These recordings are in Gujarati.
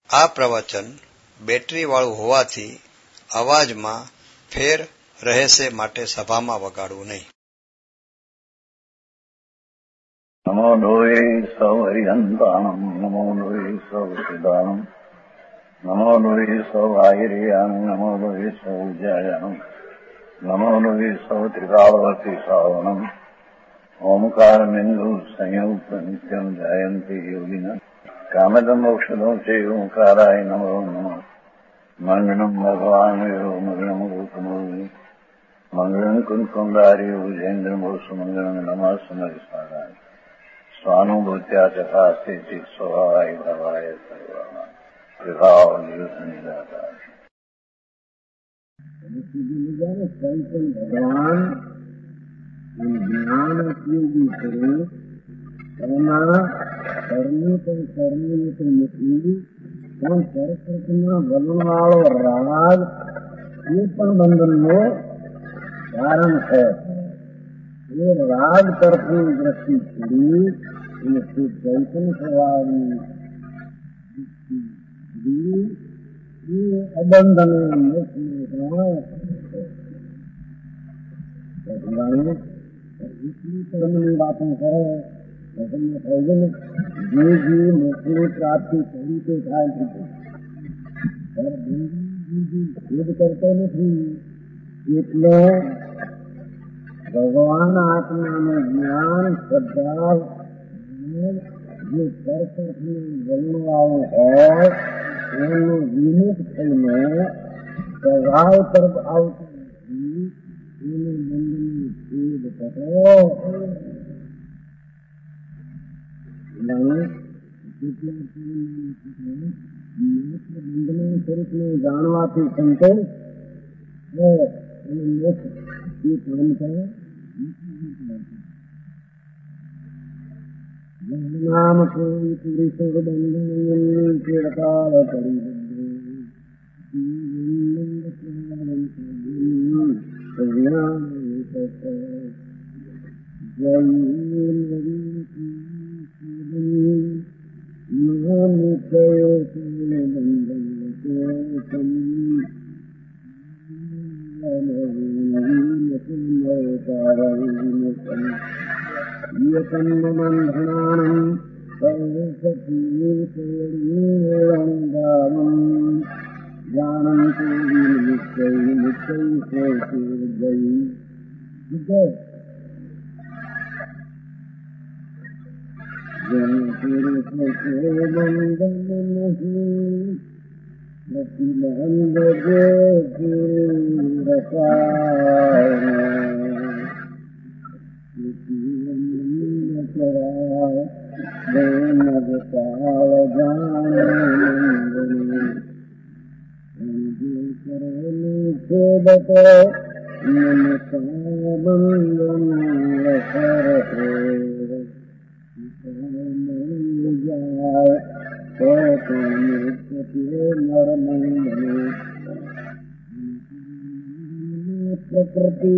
આ પ્રવચન બેટરીવાળું હોવાથી અવાજમાં ફેર રહેશે માટે સભામાં વગાડવું નહીં. નમો લોહે સૌ હરિહંતાણમ નમો લોહે સૌ સિદ્ધાણમ નમો લોહે સૌ આહિર્યાણમ નમો લોહે સૌ જયાણમ નમો લોહે સૌ ત્રિકાળવતી શ્રાવણમ ઓમકારમિંદુ સંયુક્ત નિત્યમ જયંતિ યોગિના કામદમ મોક્ષદો છે ઓંકારાય નમો નમઃ મંગળમ ભગવાન મંગળમ ગૌતમોની મંગળમ કુંકુંડારી વિજેન્દ્રમોષ મંગળમ નમઃ સમરિસ્વારાય સ્વાનુભૂત્યા ચકાસ્તે ચિત સ્વભાવાય ભવાય સર્વમાં વિભાવ નિવૃત્ત નિરાકાર. ભગવાન જ્ઞાન ઉપયોગી કરે એમાં કર્મી પણ કર્મી તો નથી, પણ સરસ્વતીના વલણવાળો રાગ એ પણ બંધનનો કારણ છે. એ રાગ તરફની દ્રષ્ટિ છોડી અને ચૈતન્ય સ્વભાવની એ અબંધન કર્મની વાતો કરે તમને કહે ને જે મોક્ષની પ્રાપ્તિ કરી તે થાય ભેદ કરતો નથી. એટલે ભગવાન આત્માનું જ્ઞાન શ્રદ્ધા જે પરતરફનું વલણવાળું હોય એનું વિમુખ થઈને સ્વભાવ તરફ આવતું નથી. એનું બંધનનું છેદ કરો બંધના સ્વરૂપને જાણવાથી સંતોષ અને મોક્ષ એ કામ કરે. નામ કોઈ પુરુષ બંધન ચિરકાળ કરી બંધનાનમ જાનંતુ નિશ્ચય નિશ્ચય પ્રકૃતિ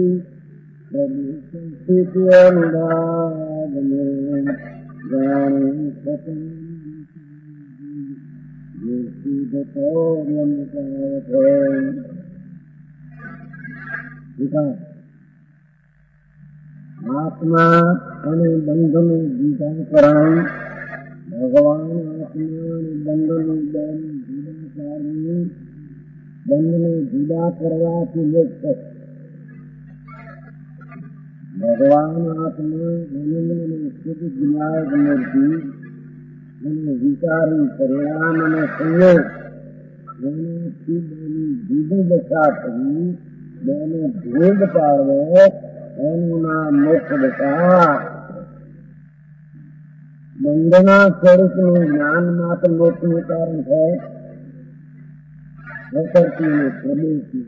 આત્મા અને બંધનું જુદાકરણ. ભગવાન આત્મા અને બંધનું બંધને જુદા કરવાથી મુક્ત. ભગવાન આત્મા આનંદ અને શુદ્ધ વિનાયક મૂર્તિ અને વિચારી પરિણામ અને સંયોગ એનાથી બેની જુદી દશા કરી બેને ભેદ પાડવો એનું નામ મોક્ષ દશા. બંધના સ્વરૂપનું જ્ઞાન માત્ર મોક્ષનું કારણ છે. પ્રકૃતિને પ્રદેશી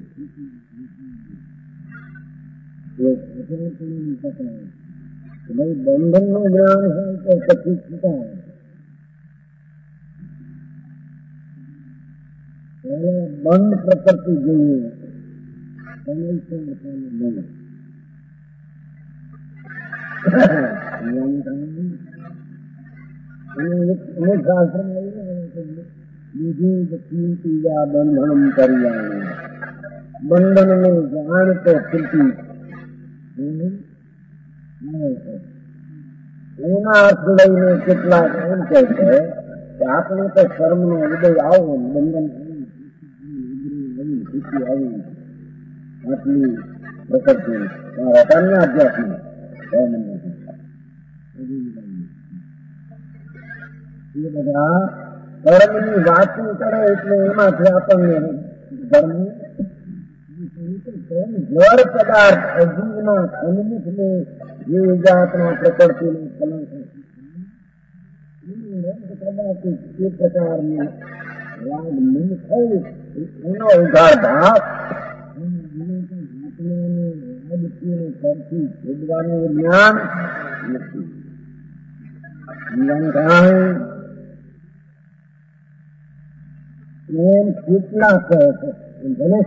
બંધનનું જ્ઞાન હોય તો પછી છૂટા બંધ પ્રકૃતિ જોઈએ શાસ્ત્ર બીજી कीर्तिया बंधन करियाणी બંધન ને જાણ તો કીર્તિ એના અર્થ લઈને કેટલાક એમ કહે છે કે આપણે તો કર્મ નો ઉદય આવો બંધન કીર્તિ આવી આટલી પ્રકૃતિ અન્ય અધ્યાત્મ એ બધા કર્મની વાતો કરે એટલે એમાંથી આપણને ધર્મ જળ પદાર્થ અજીવના સન્મુખને જે જાતના પ્રકૃતિને કદાચ એ પ્રકારની રાગ મન થયું એનો ઉધાર ભાવ કરતી શોધવાનું જ્ઞાન નથી. એમ કેટલા કહે છે ભલે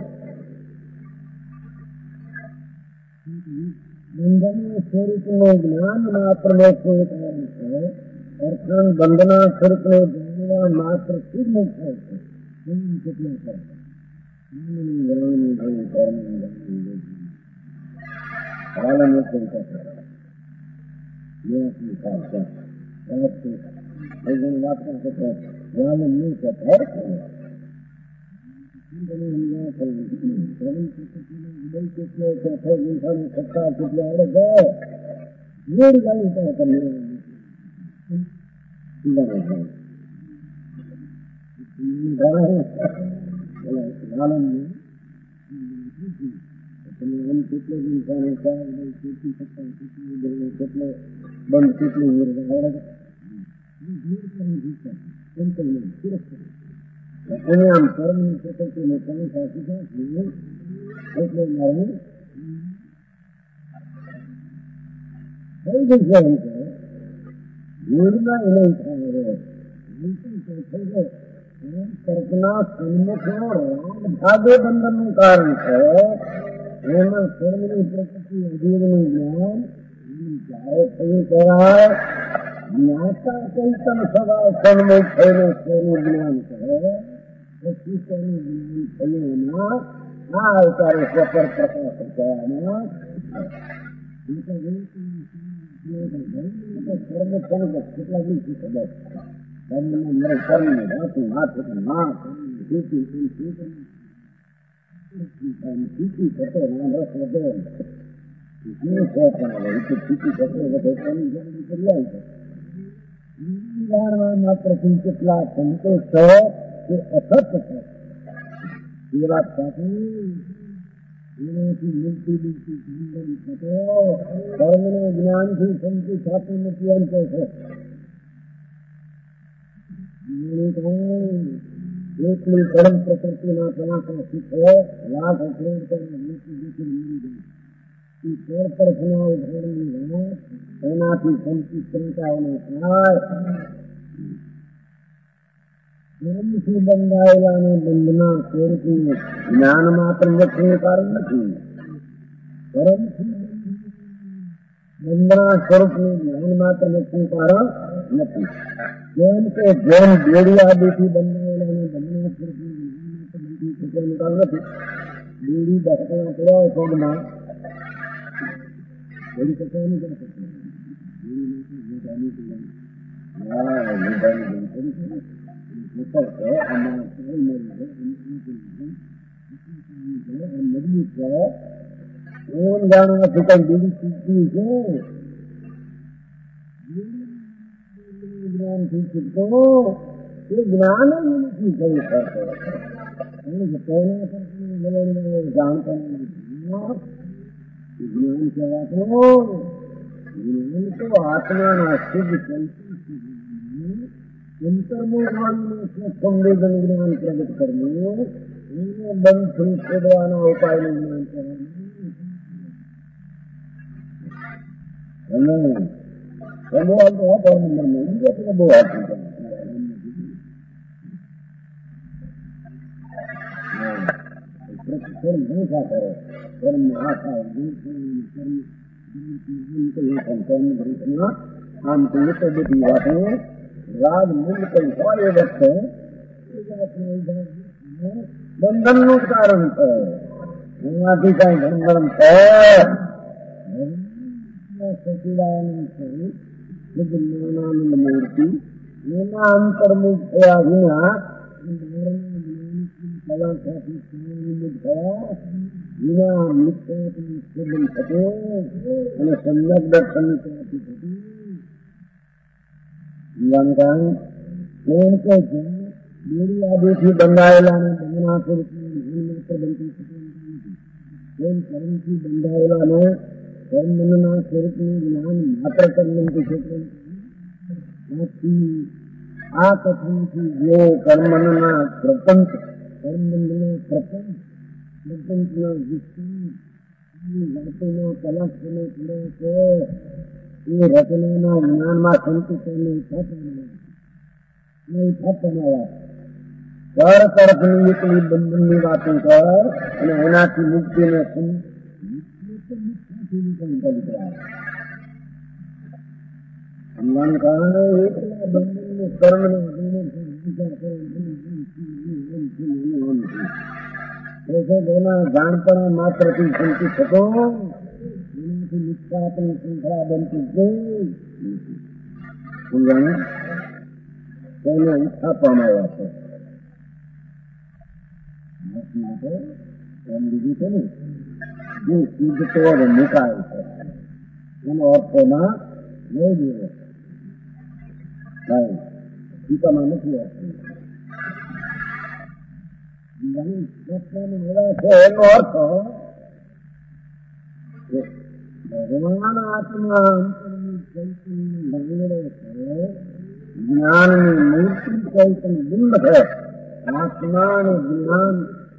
બંધન સ્વરૂપનું જ્ઞાન માત્ર મોક્ષનું કારણ છે. અર્થાન બંધના સ્વરૂપને જાણવા માત્ર થી જ મોક્ષ થાય છે. કેટલા કહે બંધ કેટલું એને આમ કર્મની પ્રકૃતિને તમે સાચી છે એટલે મારું થઈ જશે. જોડમાં એને તર્કના સન્મુખનો રાગ ભાગે બંધનનું કારણ છે. એમાં કર્મની પ્રકૃતિ અધીરનું જ્ઞાન જ્યારે થયું કહેવાય જ્ઞાતા ચૈતન સદા સન્મુખ થઈને તેનું જ્ઞાન કરે પછી તેનું જ્ઞાન થયું એમાં આ અવતારે સ્વપર પ્રકાશ કહેવામાં કેટલા દિવસથી ખબર કર્મ ધાતું હાથ ના સ્થિતિ થતો રસ વધે જાણવા માત્ર કેટલા સંતોષ છે કે અસત છે એ વાત સાચી. એનાથી મિલતી બિલતી સંબંધ થતો કર્મનું જ્ઞાનથી સંતિ થતું નથી એમ કહે છે. એકલી કર્મ પ્રકૃતિના કલાકાર શીખે લાભ અપરેડ કરે એનાથી સંતુષ્ટતાઓને થાય. કર્મથી બંધાયેલા અને બંધના સ્વરૂપનું જ્ઞાન માત્ર મોક્ષનું કારણ નથી. કર્મથી બંધના સ્વરૂપનું જ્ઞાન માત્ર મોક્ષનું કારણ નથી. જેમ કે જેમ બેડી આદિથી બંધાયેલા અને બંધના સ્વરૂપનું જ્ઞાન માત્ર કારણ નથી. બેડી દસકણા પડ્યા પગમાં બડી પકવાની ક્યાં મજબૂત છે એમ જાણવાથી કઈ બીજી ચીજ છે જ્ઞાનથી શીખતો એ જ્ઞાન જ નથી થયું જાણતા જ્ઞાન કહેવાતું જ્ઞાન તો આત્માના શુદ્ધ સંવેદન જ્ઞાન પ્રગટ કરવું એને બંધથી છોડવાના ઉપાયનું જ્ઞાન કહેવાનું. બહુ આપી કર્મ આખા આમ તો બધી વાતો રાગ મૂળ કઈ હોય એ વખતે બંધનનું જ કારણ છે. એમાંથી કઈ બંધન છે સચિદાનંદ સ્વરૂપ જ્ઞાનાનંદ મૂર્તિ એના અંતર્મુખ થયા વિના કલાથી થયા વિના મિત્રથી સંબંધ થતો અને સમ્યક દર્શન થતું કારણ એમ કે છે બેડી આદિથી બંધાયેલા અને બંધના સ્વરૂપનું માત્ર બનતું થતું એમ કર્મથી બંધાયેલા અને કર્મના સ્વરૂપનું જ્ઞાન માત્ર કર્મથી થતું. આથી આ કથનથી જો કર્મના પ્રપંચ કર્મના પ્રપંચ પ્રપંચના વિષય વાતોના કલાક્ષને પડે છે એ રચનાના જ્ઞાનમાં સંતુષ્ટને થતા કર તરફની એકલી બંધનની વાતો કર અને એનાથી મુક્તિને કારણે એકલા બંધનને કર્મને એના જાણપણા માત્રથી સંતુષ્ટ થતો એનાથી નિષ્ઠાપની સંખ્યા બનતી તેને આપવામાં આવ્યા છે. એમ લીધું છે ને જે શુદ્ધ તો નિકાય છે એનો અર્થોમાં લઈ દેવો ગીતામાં નથી આવતું. એનો અર્થ ભગવાન આત્મા અંતરની ચૈતન્ય ભાંગડે છે જ્ઞાનની મૂર્તિ ચૈતન્ય બિંબ છે. આત્મા અને જ્ઞાન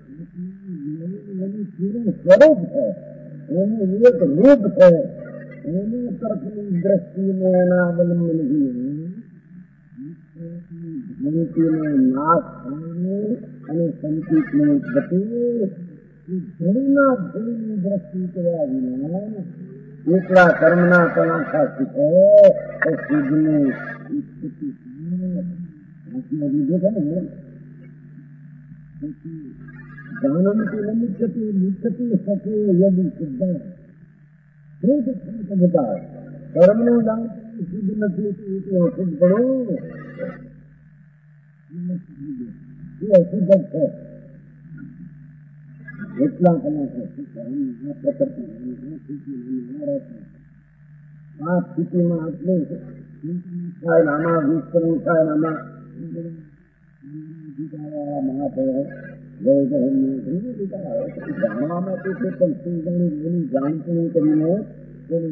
એનું સ્વરૂપ છે એનું એક રૂપ છે. એની તરફની દ્રષ્ટિને એના અવલંબનથી ભ્રાંતિનો નાશ થઈને અને સંકિતની ઉત્પત્તિ ધૂળના ધૂળની દ્રષ્ટિ કર્યા વિના એકલા કર્મના કલાંકા શીખે તો શુદ્ધની ઉત્પત્તિ લીધો છે ને જાનંતી ન મુખ્યથી મુખ્યથી સખે યદી શુદ્ધ બતાવે કર્મનું જાણ શુદ્ધ નથી શુદ્ધ પડવું એ અશુદ્ધ છે. એટલા આ સ્થિતિમાં આટલું થાય આમાં વિસ્તરણ થાય આમાં જાણવા માટે છે પણ શું જાણ્યું જાણતું કરીને તેને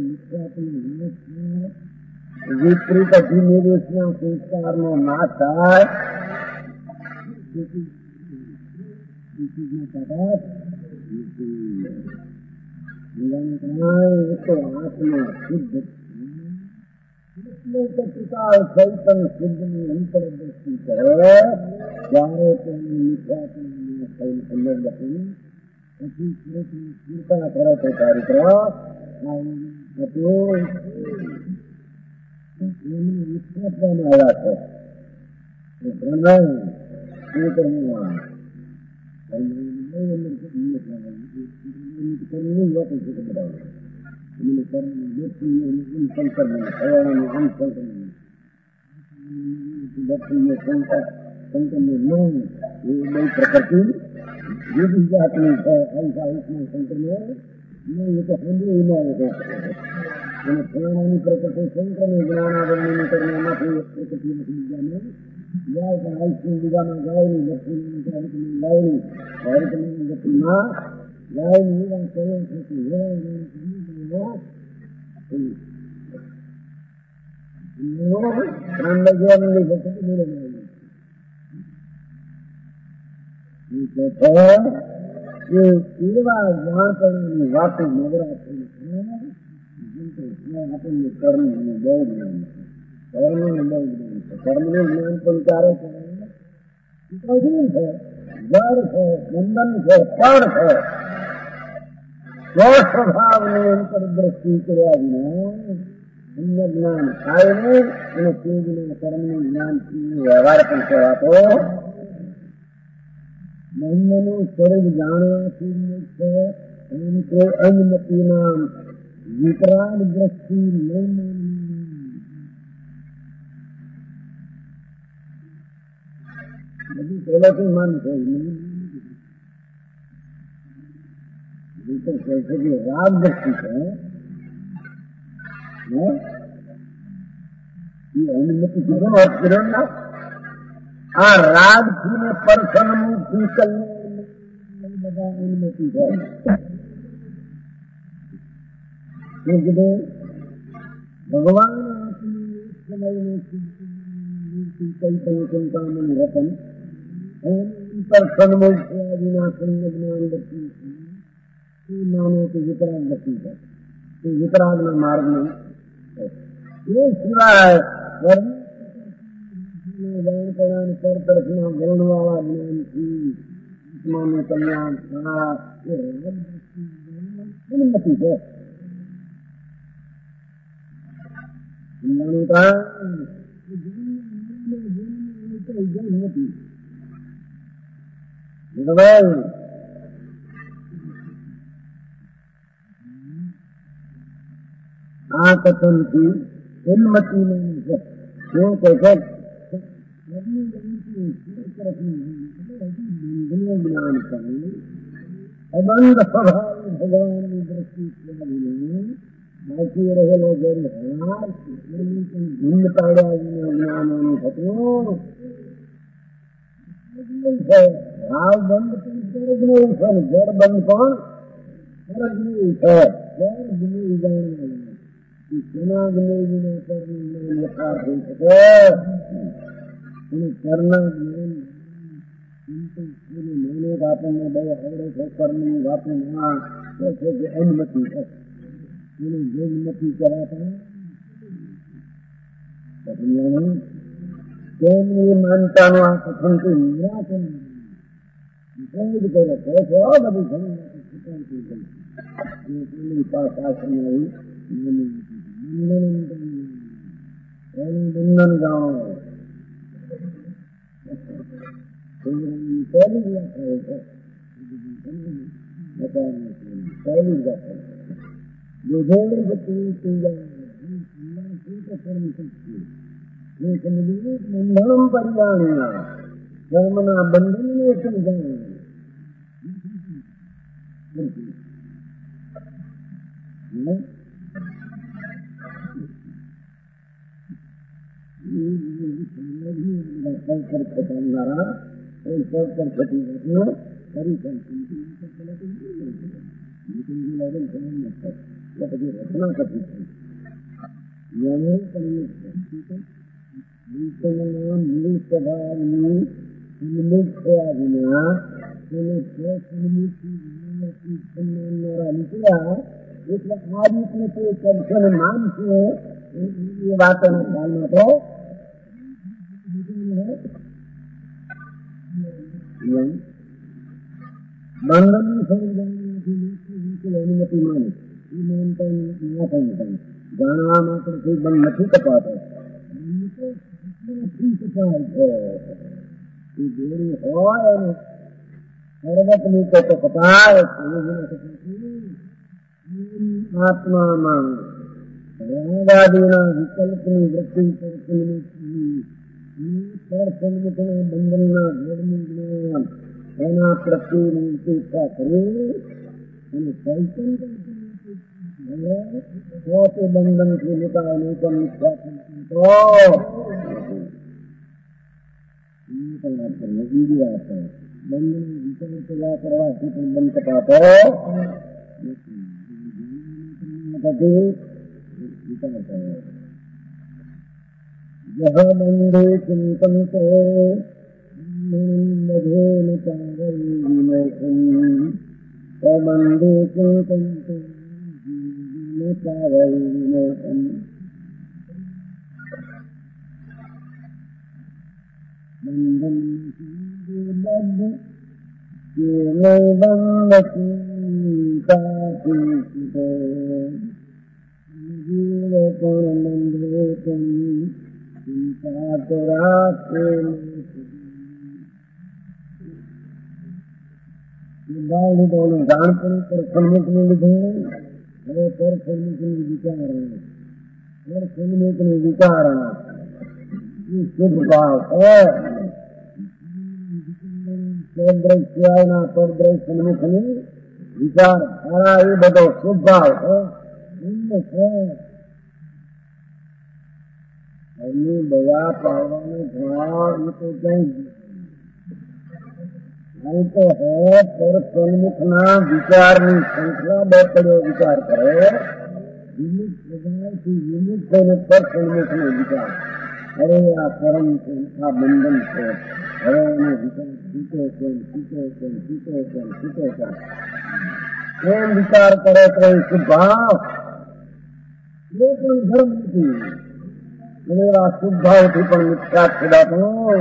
વિપરીત અભિનિવેશના સંસ્કારનો નાશ થાય આત્મા શુદ્ધ ચૈતન શુદ્ધની અંતરદ્રષ્ટિ કરે ત્યારે તેની મિથ્યાત્મા પછી ચિંતા કરે તો ચારિત્ર મિથ્યાત્વામાં આવ્યા છે. પ્રણય એ કરવા પ્રકૃતિ જુદી જાતની છે. આયુષના સંતને એ તો સાંભળ્યું અને પ્રાણાની પ્રકૃતિ શંકરને જ્ઞાનાવરણની કરીને એમાંથી એક પ્રકૃતિ નથી બીજાને જાય પણ આયુષની બીજામાં ગાયની લક્ષ્મીની ગાયની હરિકની ગતિમાં ગાયની વિવાહ કર્યો થતી સાંભળ્યાની ભક્તિ બોલે એવા જાણપણાની વાતો નવરાત્રી આપણને કર્મનું બહુ જ્ઞાન છે. કર્મનું બહુ જ્ઞાન છે. કર્મનું જ્ઞાન પણ ક્યારે છે? જળ છે, બંધન છે, પણ છે. સ્વસ્વભાવની અંતરદ્રષ્ટિ કર્યા વિના અન્ય જ્ઞાન થાય નહીં અને તેજના કર્મનું જ્ઞાન વ્યવહાર પણ કહેવાતો બંધનું સ્વરૂપ જાણવાથી મોક્ષ એમ કોઈ અનુમતિ નામ વિતરાગ દ્રષ્ટિ નહીં બધું પહેલાથી માન છે રાગ દ્રષ્ટિ છે એ અનુમતિ કીધો અર્થ કર્યો ના આ રાગ થી ને પરસન મુક્તિ કલ્યાણ બધા અનુમતિ છે કીધું ભગવાન કઈ ચિંતામણ રતન પરસન મુક્તિ આદિના જ્ઞાન દર્શન માનો કે વિતરાગ દર્શન છે એ વિતરાગના માર્ગનું એ સિવાય જાણપણાન પર તરફના વર્ણવાળા જ્ઞાનથી આત્માનું કલ્યાણ થા એ અનુમતિ છે આ કથનથી ઉન્મતિ છે શું કહે છે જ્ઞાન અબંધ સ્વભાવ ભગવાનની દ્રષ્ટિ બાકી રહેલો જયારે ભિન્ન પાડ્યા જ્ઞાનોનું થતું ભાવ બંધ પણ સ્વર્ગનું છે જળ બંધ પણ સ્વર્ગનું છે સ્વર્ગનું જાણવું તેના જ્ઞાન યથાર્થ થઈ શકે અને કરના જ્ઞાન માને આપણને બહુ આવડે છે કર્મની વાતો ના છે કે અનુમતિ છે એની જન્મતિ કરાતા તેમની માનતાનું આ કથનથી નિરાકરણ કરે છે બધી ઘણી પાસે આશ્રમ આવી બંધન જાણો પહેલી વ્યાખ્યા છે પહેલી બંધન પરિજાણીના ધર્મના બંધનને સમજાવે પોતાના રચના કરતી મૂળ સ્વભાવની ઉન્મુખ થયા વિના તેને નીકળ્યા એટલે આ રીતનું કોઈ કરશે માનશે એ વાતોના ખ્યાલમાં તો બંધનની સમજવાની અનુમતિ માને એ માનતા ના થાય જાણવા માત્ર કોઈ બંધ નથી કપાતો નથી કપાય છે એ જોડી હોય અને સર્વત નીચે તો કપાય આત્મામાં રાગાદીના વિકલ્પની વૃત્તિ બંધનના ભેદનું જ્ઞાન એના પ્રત્યેની ઉપેક્ષા કરી અને ચૈતન્ય તે બંધનથી મુકાય નહીં તો બીજી વાત છે બંધન વિચાર કર્યા કરવાથી પણ બંધ કપાતો જહ બંધે ચિંતન્તે મધેન ચાવૈ બંધે ચિંતન્તે ચાવૈ બંધન સ્વભાવ લીધો ઓલું જાણપણ પર સન્મુખનું લીધું, હવે પર સન્મુખની વિચારણા, પર સન્મુખની વિચારણા એ શુભ ભાવ છે. સ્વદ્રશ સિવાયના પરદ્રશ સન્મુખની વિચાર ધારા એ બધો શુભ ભાવ છે. એમની દયા પાડવાનો ભાવ એ તો ક્યાંય તો હે પર સન્મુખના વિચારની સંખ્યા બે પડ્યો વિચાર કરે, વિમુખ પ્રજાથી વિમુખ થઈને પર સન્મુખનો વિચાર. હવે આ કર્મ છે, આ બંધન છે, હવે એનો વિચાર છૂટે છે, છૂટે છે, છૂટે છે, છૂટે છે. એમ વિચાર કરે તો એ શુભાવ એ પણ ધર્મ નથી. અને એવા શુભાવથી પણ મિથ્યા છોડાતો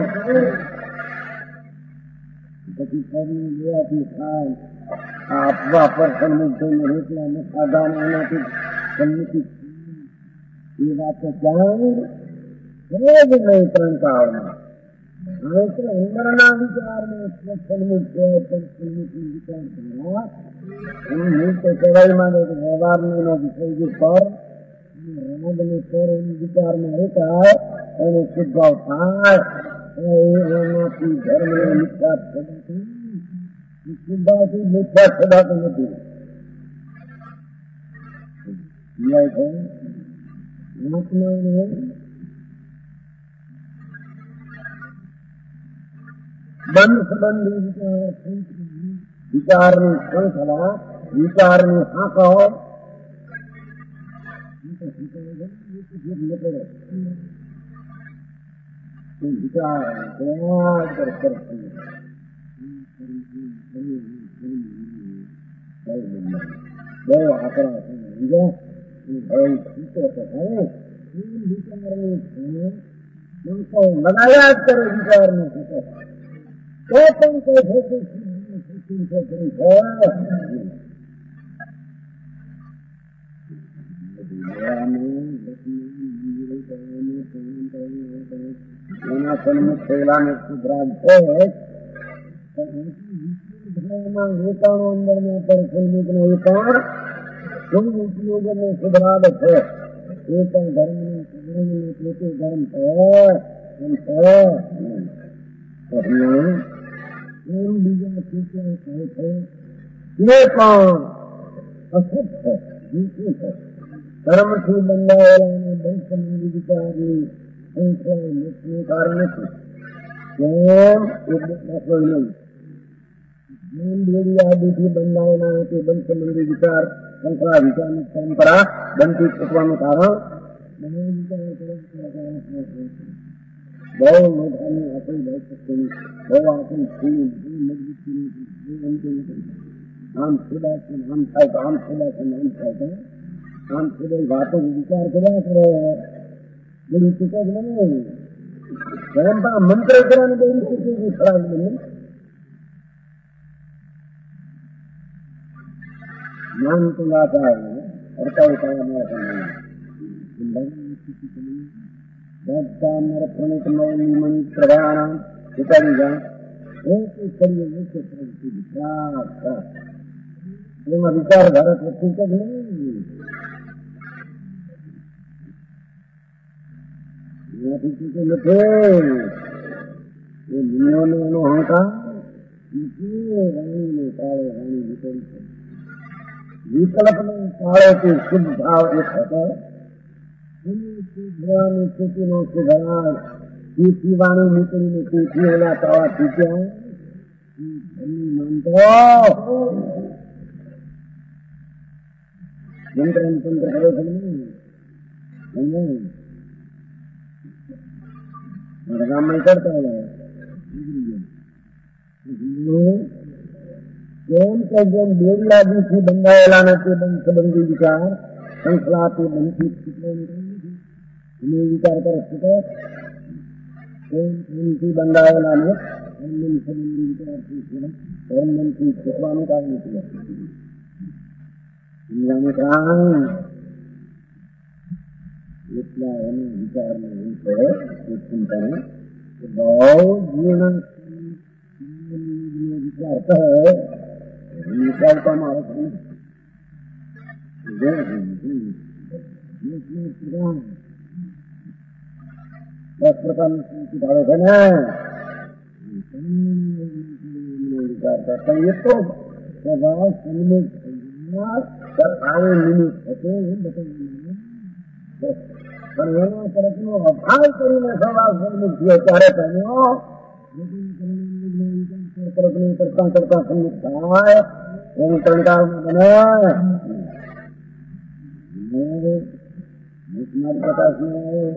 પછી કર્મ લેવાથી થાય. આ અફવા પર સન્મુખ થઈને રોટલા ન ખાધા એનાથી સન્મુખી એ વાત તો ક્યાંય જ નહીં. ત્રણ કાળમાં હવે તો અંદરના વિચારમાં સન્મુખ છે, પણ સન્મુખની વિચાર દ્વારા હું તો કહેવાયમાં વ્યવહારનો વિષય જે પર રાગને પર એની વિચારમાં રહેતા એનો શુભાવ થાય. એનાથી ધર્મને મિથ્યા છોડાતું, શુભાવથી મિથ્યા છોડાતું નથી. આત્માને બંધ સંબંધી વિચારની શૃંખલા, વિચારની આંખો વિચાર બહુ આકરા લગાયા જ કરે વિચારની તો પણ કઈ એના સન્મુખ થયેલાને સુધરાગ છે. વેચાણો અંદરમાં પર સન્મુખનો વેચાણ શુભ ઉપયોગનો સુધરાગ છે. એ પણ ધર્મની પોતે ધર્મ છે. એમ છે એમ બીજા સૂચના કહે છે એ પણ અસત છે, જૂઠું છે. ધર્મથી બંધાયેલા બંધ સંબંધી વિચારની સંખ્યા મુક્તિનું કારણ નથી. કેમ એક દાખલો નહીં. જેમ બેડી આદિથી બંધાયેલા તે બંધ સંબંધી વિચાર સંખ્યા વિચારની પરંપરા બનતી છૂટવાનું કારણ બહુ મોટાની આપણી ભાઈ બહુ આપણી સ્ત્રી મજબૂતી આમ છોડાશે આમ થાય તો આમ છોડાશે આમ થાય તો આમ છોડાઈ વાતો વિચાર કર્યા કરે બધું ચૂકે જ નહીં. પરંપરા મંત્ર કરવાની બહુ ચૂકી ખરાબ નહીં. જ્ઞાન તો ના થાય અડતાળી થાય બધા મારા પ્રણિત મણી પ્રભાણા ઉતારી જાય એમાં વિચારધારા પ્રતિક જ નહીં. એનાથી ચૂકે નથી. એ મુનિઓનો એનો અહંકાર રાણીને કાળે રાણી વિતરી છે. વિકલ્પને કાળેથી શુભ ભાવ એક હતો. ભગવાનની સ્થિતિનો સુધાર પીવાણી નીકળીને પીઠી ઓલા તવા પીટ્યા માનતો મંત્ર તંત્ર કરે છે ને ગામમાં કરતા હોય કેમ કે જેમ બેડીયાદીથી બંધાયેલા નથી બંધ સંબંધી વિચાર સંકળાથી બનતી વિચાર કરે છે એમથી બંધાયેલા ને એમ સંબંધી વિચારથી ધર્મથી છૂટવાનું કારણ નથી. દુનિયાનું કારણ એટલા એના વિચારને એમ છે એ ચિંતાને બહુ જીર્ણ વિચાર કરે निकाल का हमारा दस प्रकार सुधारो है ना ये तो स्वभाव सन्मुख आगे निमित्त होते बताना तरफनो अभाव करीने स्वभाव सन्मुख किए चारे पहनो तरफनो करता करता सन्मुख थाय एवं तरंकार में बनाए हमारे प्रकाश में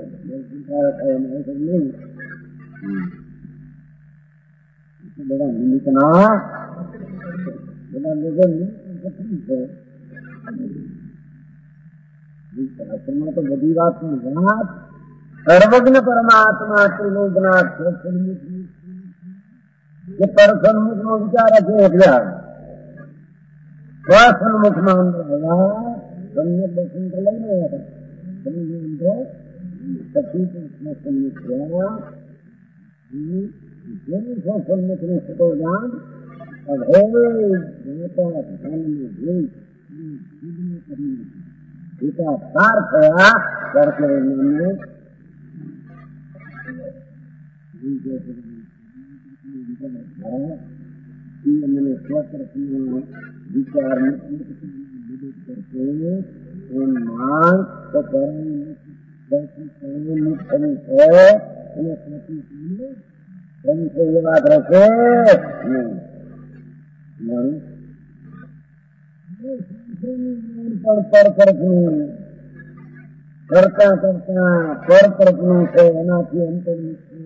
नहीं बड़ा निमित्त ना बड़ा लोगों आत्मा तो बड़ी बात नहीं बात सर्वज्ञ परमात्मा त्रिलोकनाथ ये पर सन्मुख में विचार रखे सन्मुख मान रहेगा सम्यक दर्शन कर लेंगे सभी सम्मुख किया सम्मुख में सतो जान अब है गीता सार कया करके मैंने स्वतः विचार करके मान तो ये बात रखे पर करता करता पर प्रश्नों से अनाथी अंतर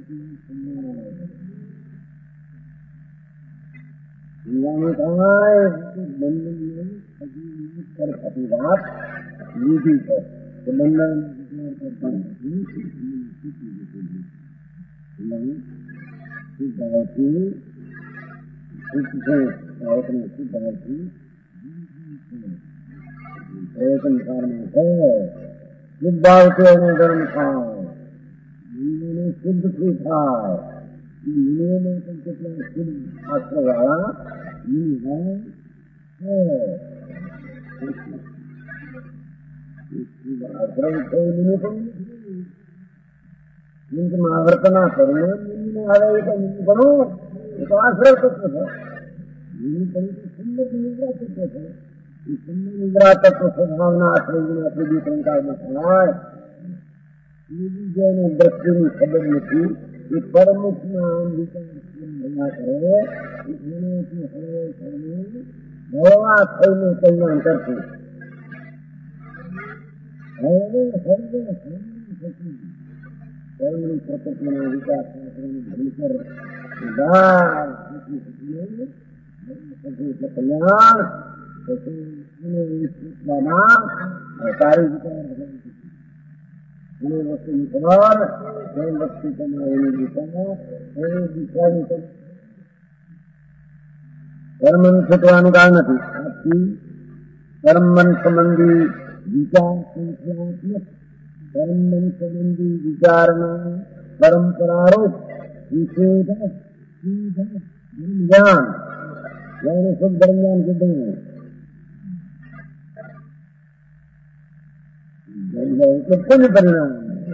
पर प्रतिवाद नीति है तो बंधन संसार में है शुद्धाव के धर्म था शुद्ध की था कितना शुद्ध शास्त्र वाला जिनकी महावर्तना करना बनो तो आश्रय तत्व है सुंदर निद्रा तत्व है सुंदर निद्रा तत्व सद्भावना आश्रय संकार में समाज दृष्टि में खबर में थी कि परमुख नाम विचार करे भगवा थई में कल्याण करते प्रकृति में विकास कल्याण सारी विचार वस्तु विचार वस्तु कर्मन छुटવાનું કારણ નથી આથી કર્મન સંબંધી વિચાર સંખ્યાત્મક કર્મન સંબંધી વિચારના પરંપરારૂપ વિશેષ જ્ઞાન यानी सब दरमियान के दो पुण्य परिणाम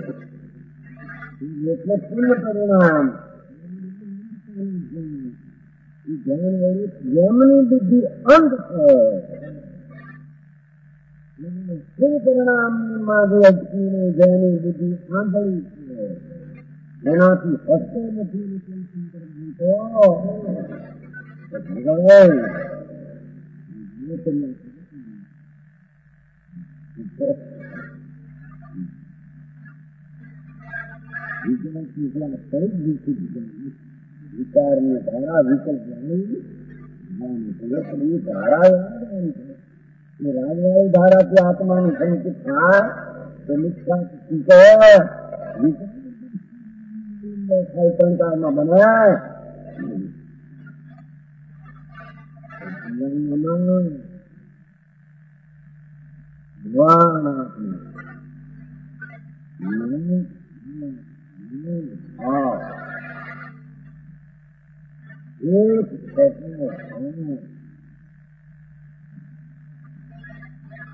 पुण्य परिणाम जमनी बुद्धि अंत है पुण्य परिणाम जैनी बुद्धि आंतरिक है एनाथी हस्ते નથી तो विचार में धारा विकल्प धारा राजवाड़ी धारा की आत्मा में संचित था तो मिथ्या संकार में बनाए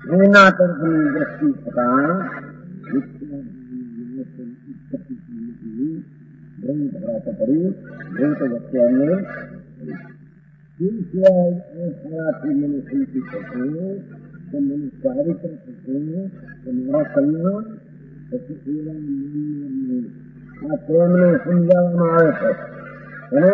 એના તરફની દ્રષ્ટિ થતા ભ્રમ પ્રાપ્ત કરી ભ્રમ વચ્ચે સારાથી મને સંચિત થશે કે મને ચારિત્ર થશે કે મારા કલ્યાણ પછી એવા આ પ્રેમને સમજાવવામાં આવે છે અને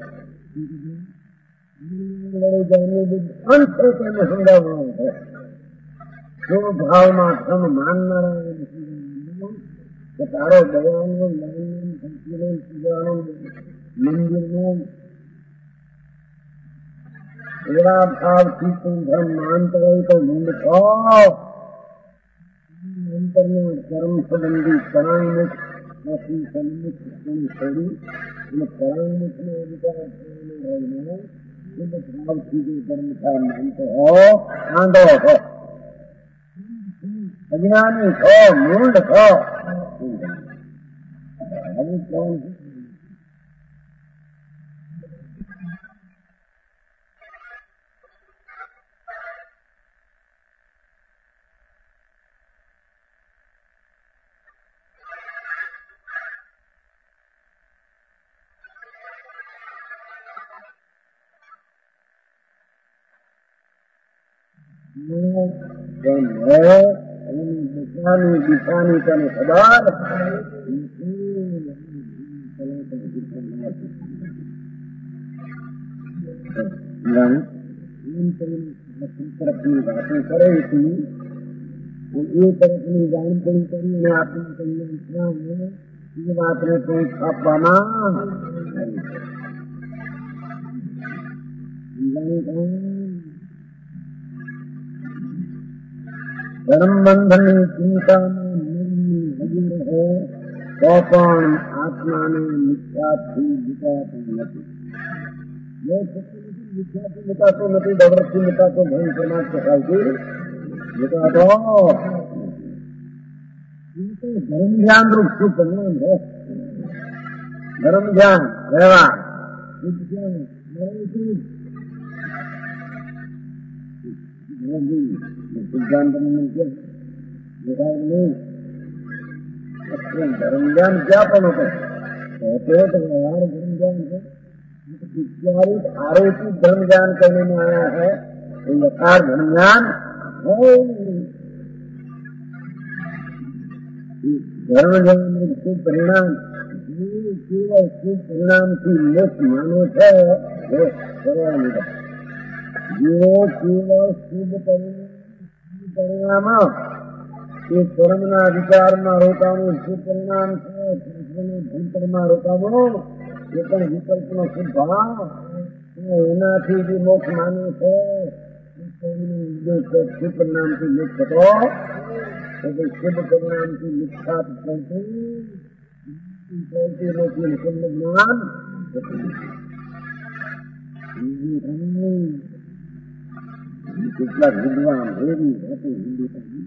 લડી જવાની અંત છે તેને સમજાવવામાં આવે છે જો ભાવમાં ધર્મ માનનારા કે તારો દયાનો લાલનો ભક્તિનો પૂજાનો મંદિરનો એવા ભાવથી તું ધર્મ માનતો હોય તો મૂંડ થો અંતરનો કર્મ સંબંધી કરાયમુખ નથી સન્મુખ છોડી અને કરાયમુખનો અધિકાર રહીને શુદ્ધ ભાવથી જો ધર્મ થાય માનતો હો આંધો હો અજ્ઞાની છો મૂંડ છો આવું કોણ દિશાની તને ખબર તરફની વાતો કરે છે એ તરફની જાણકારી કરીને આપણે કલ્યાણ એ વાતને પહોંચ આપવામાં ધર્મ બંધનની ચિંતામાં મનની હજી રહે તો પણ આત્માને મિથ્યાથી જીતાતું નથી. વિદ્યાથી મિટાતો નથી, દોડથી મિટાતો, ભય સમાજ સફાઈથી મિટાતો. ધર્મ ધ્યાન રૂપ શું પરિણામ છે? ધર્મ ધ્યાન વ્યવહાર સિદ્ધાંત ધર્મ જ્ઞાન ક્યાં પણ હતો વ્યવહાર ધર્મ ज्ञान है, विचारित आरोपित धर्म ज्ञान करने में आया है तो यथार्थ धर्म ज्ञान है. धर्म ज्ञान शुभ परिणाम केवल शुभ परिणाम की मोक्ष मानो है जो केवल शुभ परिणाम એ કર્મના વિચારમાં રોકાવું શુભ પરિણામ છે. ભૂતરમાં રોકાવું એ પણ વિકલ્પનો શુભ ભાવ એનાથી બી મોક્ષ માને છે. શુભ પરિણામથી મુક્ત થતો શુભ પરિણામથી મિથ્યા જ્ઞાન કેટલાક વિદ્વાન એવી હતી હિન્દુ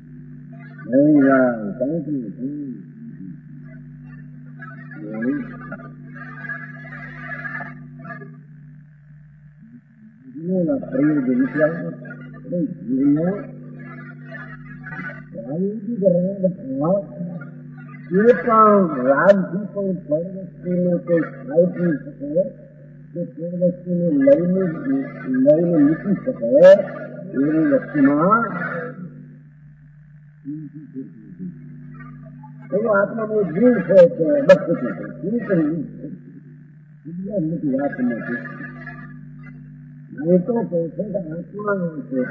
રાજથી કોઈ ફળ વસ્તુને કોઈ ખાઈ પી શકે કે ફળ વસ્તુને લઈને મૂકી શકે એવી વસ્તુમાં એવો આત્માનો જીવ છે કે ભક્તિ શું કરવું મોટી વાત નથી. એ તો કહે છે કે આત્મા છે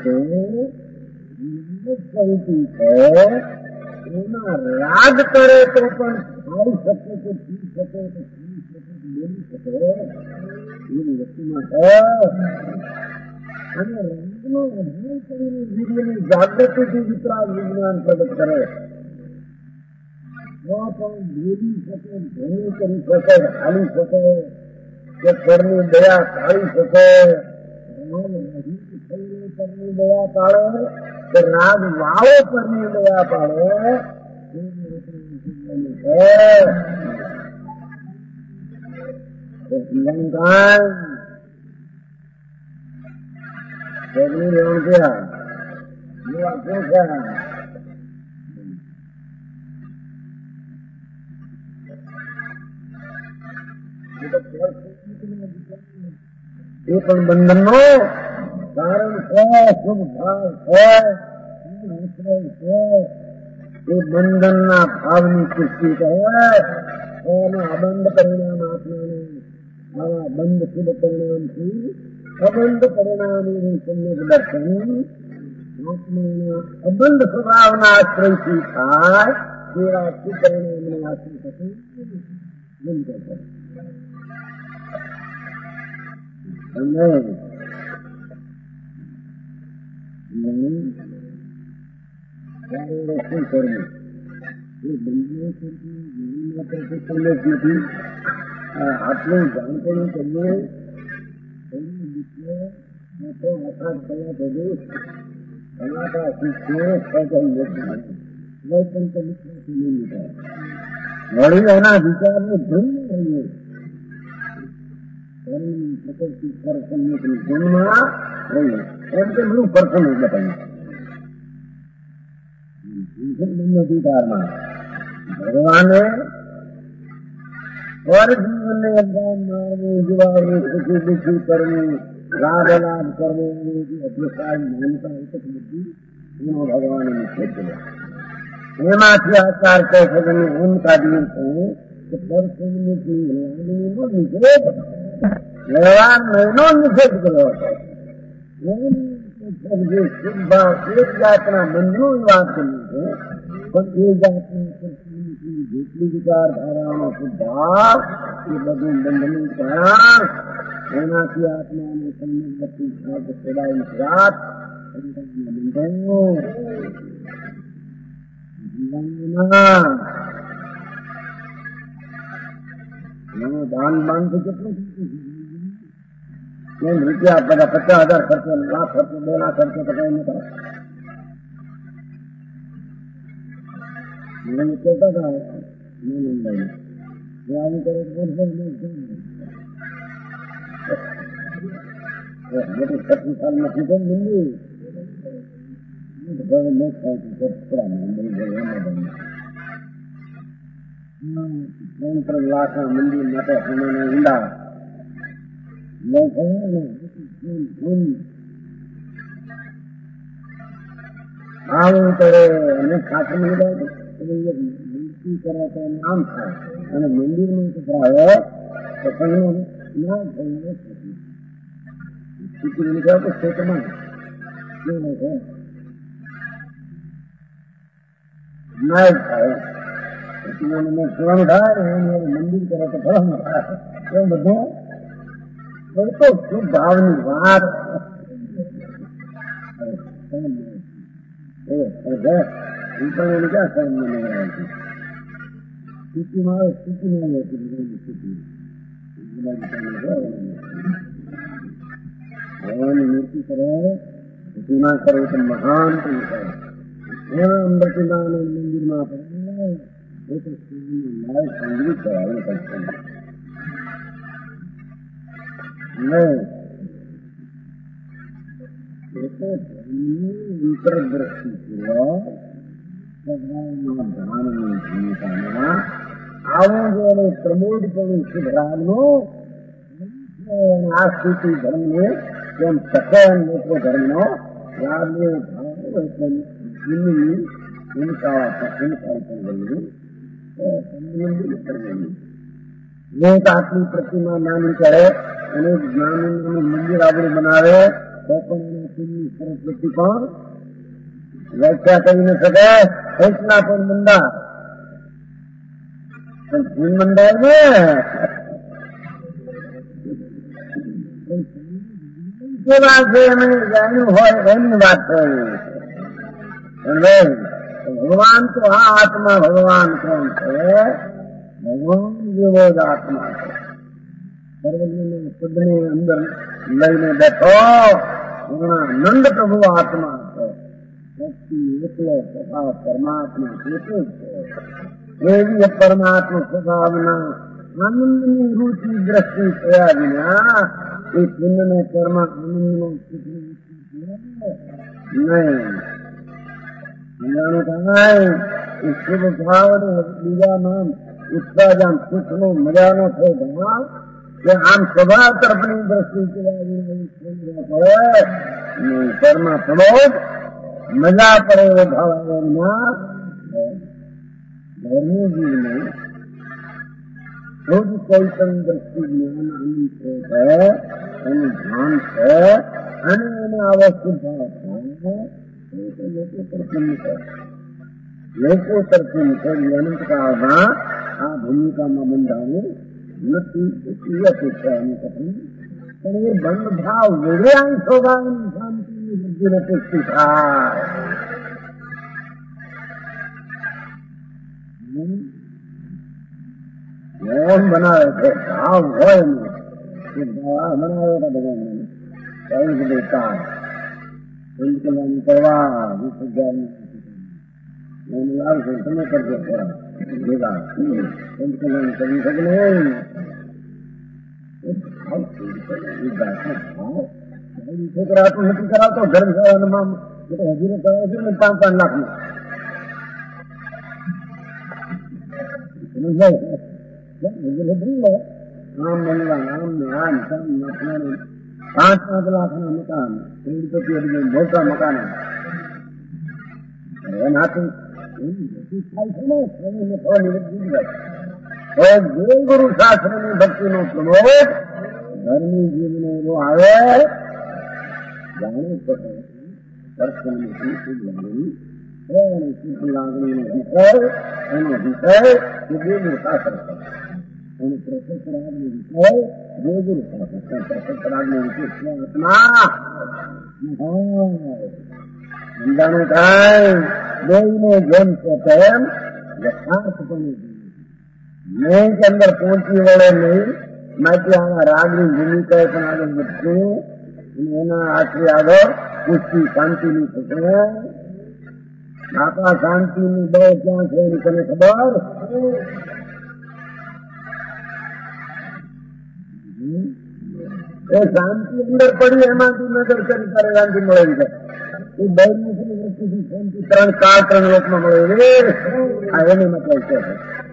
છે એમાં રાગ કરે તો પણ ખાઈ શકે કે પી શકે કે પી શકે બોલી શકે એવી વસ્તુમાં છે. અને રાગનો અભ્યાસ કરીને જીવની જાગૃતિથી વિતરાગ વિજ્ઞાન પ્રગટ કરે તો પણ બોલી શકે, ભણી કરી શકે, હાલી શકે કે પરની દયા કાઢી શકે. પરની દયા પાડે કે રાગ વાળો પરની દયા પાડે લંકાન એ પણ બંધનનો કારણ છે, શુભ ભાવ છે, એ બંધનના ભાવની સૃષ્ટિ કહે. એના અબંધ પરિણામ આત્માને આવા બંધ શુભ પરિણામથી અબંધ પરિણામી સમ્યક દર્શન આત્માના અબંધ સ્વભાવના આશ્રયથી થાય તેવા સુપરિણામને આશ્રય થતું બંધ કરે. અને શું કરવું એ બંને સંદેશ નથી. આટલું જાણકારી કરીએ આખા કલાક બધું કલાકા શીખીએ વળી એના વિચારને ભૂલ રહીએ પ્રકૃતિ પરસન્ની ધૂનમાં રહીએ એમ કે બધું પરસન બતાવ્યું અધિકારમાં ભગવાને और जीवन में अज्ञान मारने जुआवने सुखी दुखी करने लाभ लाभ करने अभ्यसाई मान्यता एक बुद्धि उन्होंने भगवान ने निषेध किया. हेमाथी आचार कैसे बने उनका दिन है कि दर्शन की निषेध व्यवहार महीनों निषेध करो एक जातना बंधनों बात करनी है પણ એ જાતની જેટલી વિચારધારાનો સુધાર એ બધું બંધનું કારણ એનાથી આત્માને સંયમવતી ભાગ છોડાયેલી રાત બંધનો જીવનમાં દાન બાનથી કેટલું એમ રૂપિયા બધા 50,000 ખર્ચો, લાખ ખર્ચો, 2 લાખ ખર્ચો તો કઈ ન કરે. મને કહેતા હતા આવું કરે મોટી 25 સાલમાં કીધો મંદિર 3 લાખના મંદિર માટે સમયના ઊંડા આવું કરે અને ખાતર મળી જાય મૂર્તિ કરે તો નામ થાય અને મંદિરમાં કરાવે તો સંગનો ના થાય. સ્થિતિ નીકળે તો ક્ષેત્રમાં કેવું છે ના થાય ફળવાનું થાય મંદિર કરે તો ફળવાનું થાય. એવું બધું તો શુભ ભાવની વાત સ્થિતિમાં સ્થિતિમાં ભગવાનની મૂર્તિ કરે સ્થિતિમાં કરે તો મહાન પણ કરે. એમાં અંબરતીમાં મંદિરમાં કરે એ તો સંગીત કરાવે પડશે. અંતરદ્રષ્ટિ ભગવાનના ધ્યાનની ભૂમિકામાં આવું જો પ્રમોદ પણ શુભરાગનું આ સ્થિતિ ધર્મને જેમ સકે મોટો ધર્મનો લાભ આટલી પ્રતિમા નાની કરે અને જ્ઞાનનું મંદિર આપણે બનાવે તો પણ એના સરસ્વતી પણ વ્યાખ્યા કરી ન શકે. એટલા પણ મંદા મંદિર ને કેવા છે એમને જાણ્યું હોય એમની વાત કરી. ભગવાન તો આ આત્મા ભગવાન કોણ છે? ભગવાન જેવો જ આત્મા છે. સર્વજ્ઞ શુદ્ધને અંદર લઈને બેઠો નંદ પ્રભુ આત્મા છે. શક્તિ એકલો સ્વભાવ પરમાત્મા કેટલું છે. એવી પરમાત્મા સ્વભાવના આનંદની રૂચિ દ્રષ્ટિ થયા વિના એ પુણ્યને કર્મ આનંદનો નહીં. મજાનું થાય એ શુભ ભાવ ને બીજા નામ ઉત્સાહ સુખનો મજાનો થઈ ગયા કે આમ સ્વભાવ તરફની દ્રષ્ટિ પડે ઉપરમાં પડો મજા પડે એવો ભાવ આવે એમના ઘરની જીવને ખુદ કોઈ પણ દ્રષ્ટિ જ્ઞાન આનંદ છે એનું ધ્યાન છે અને એને આવશ્યક ભાવ લોકો તરફી નીકળી અનંતકાળમાં આ ભૂમિકામાં બંધાવું નથી અપેક્ષાની કથન પણ એ બંધ ભાવ વેળ્યા સ્વભાવની શાંતિની બુદ્ધિને પુષ્ટિ થાય એમ બનાવે છે ભાવ હોય ને એ ભાવ બનાવે હતા ભગવાન કઈ જ દેતા કલ્યાણ કરવા લાવશે તમે કરજો ભેગા કલ્યાણ કરી શકે નહીં છોકરા આટલું નથી કરાવતો ધર્મશાળામાં હજીરો કરે છે ને 5-5 લાખનું આમ બનવા આમ ને આમ 5-5 લાખના મકાન મોટા મકાન એનાથી થાય છે ને જે ગુરુ શાસ્ત્ર ની ભક્તિ નો પ્રમોદ ધર્મી જીવને એવો આવે જાણી શકે દર્શનની શુભ લાગણી શુભ લાગણીનો વિષય એનો વિષય એ ગુરુ શાસ્ત્ર છે એનું પ્રશસ્તરાગનો વિષય જે ગુરુ શાસ્ત્ર પ્રશસ્તરાગનો વિષય આત્મા સમજાણું થાય બેને જેમ છે તેમ યથાર્થપણે મેં કે અંદર પહોંચી વળે નહીં માટે આના રાગની ભૂમિકાએ પણ આગળ વધશું અને એના આખરી આગળ પુષ્ટિ શાંતિની થશે બાપા શાંતિની બહુ ક્યાં છે એની તને ખબર એ શાંતિ અંદર પડી એમાંથી નજર કરી તારે શાંતિ મળે છે એ બૈરમુખની વૃત્તિથી શાંતિ 3 કાળ 3 લોકમાં મળે આ એની મતલબ છે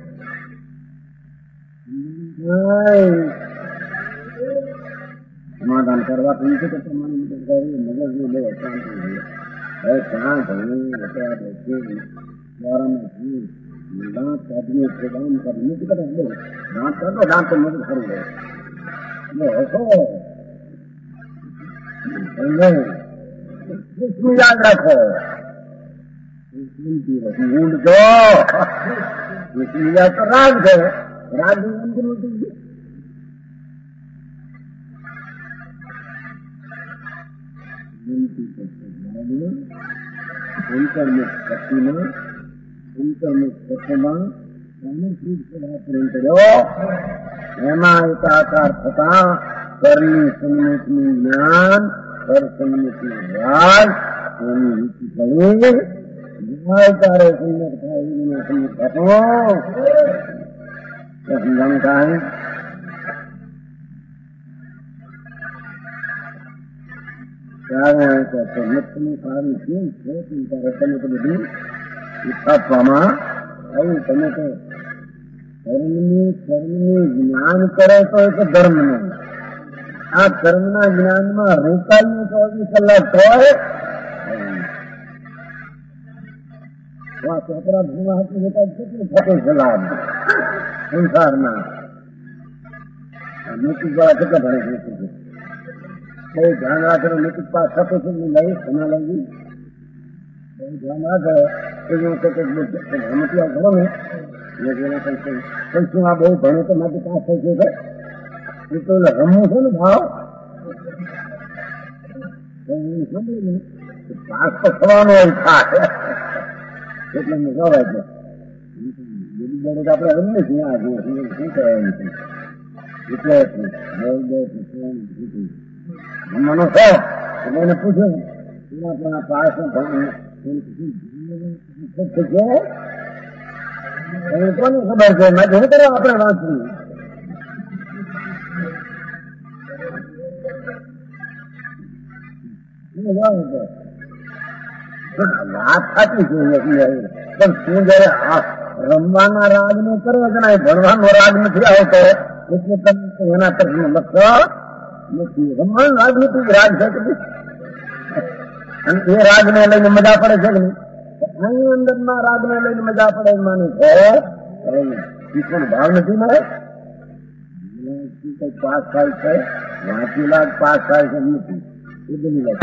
સમાધાન કરવા નથી કે તમારી મદદ કરી મગજની બહુ અશાંતિ છે ક્યાં ભણી દ્વારામાં દાંત આદમી પ્રદાન કરી નથી કરે દાંત કરતો દાંત તો મદદ કરી લે હશો યાદ રાખો ઊંડ જો તો રાગ છે રાગ અંતર્મુખ શક્તિમાં અંતર્મુખ તત્વમાં કર્યો એમાં એકાકાર થતા કરની સન્મુખનું જ્ઞાન કર સન્મુખનું રાગ એની નીતિ પડી જાય તારે સન્મુખ થાય એનો સન્મુખ થતો સમજાણું થાય ત્યારે મુક્તનું કારણ શું છે ત્યારે તમે તો બધું આપવામાં આવ્યું તમે તો કર્મનું જ્ઞાન કરે તો એ તો ધર્મ નહીં આ કર્મના જ્ઞાનમાં રોકાઈને 24 કલાક હોય છોકરા ભણવા હતું કેટલું થતું છે લાભ સંસારના નૈતિક વાળા કેટલા ભણે છે બહુ ધ્યાન રાખે નૈતિક પાસ થતું છે લઈ એના લઈ બહુ ધ્યાન રાખે રમતિયા કરો ને પૈસા બહુ ભણે તો મારી પાસ થઈ ગયું છે એ તો રમવું છે ને ભાવ પાસ તો થવાનો થાય એટલે મજા આવે છે બીજી જડે તો આપણે રમીએ છીએ આ શું કહેવાય નથી એટલે રમવાનો શોખ એટલે એને પૂછ્યું એના પણ આ પાસ કોને ખબર છે મેં ઘણું કરવા આપણે વાંચવું વાત સાચી જોઈએ પણ શું જયારે રમવાના રાગ ને કરો કે ના ભણવાનો રાગ નથી આવતો એટલે તમે એના તરફ લખો નથી. રમવાનો રાગ નથી રાગ છે કે અને એ રાગ ને લઈને મજા પડે છે કે નહીં? અહીં અંદર ના રાગ ને લઈને મજા પડે માને છે પણ ભાવ નથી ને કઈ પાસ થાય છે વાંચેલા પાસ થાય છે નથી એ બધી વાત